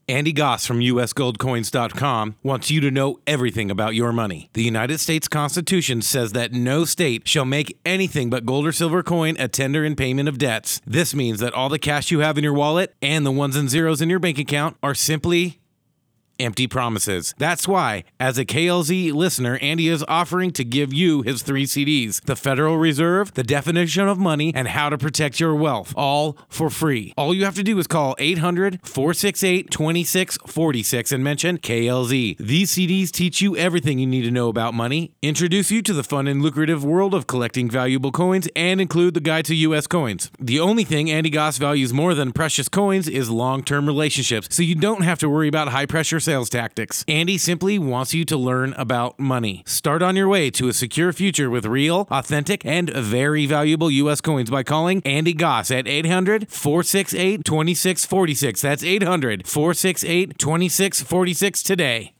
Andy Goss from USGoldCoins.com wants you to know everything about your money. The United States Constitution says that no state shall make anything but gold or silver coin a tender in payment of debts. This means that all the cash you have in your wallet and the ones and zeros in your bank account are simply empty promises. That's why, as a KLZ listener, Andy is offering to give you his 3 CDs, The Federal Reserve, The Definition of Money, and How to Protect Your Wealth, all for free. All you have to do is call 800-468-2646 and mention KLZ. These CDs teach you everything you need to know about money, introduce you to the fun and lucrative world of collecting valuable coins, and include the guide to U.S. coins. The only thing Andy Goss values more than precious coins is long-term relationships, so you don't have to worry about high-pressure sales tactics. Andy simply wants you to learn about money. Start on your way to a secure future with real, authentic, and very valuable U.S. coins by calling Andy Goss at 800-468-2646. That's 800-468-2646 today.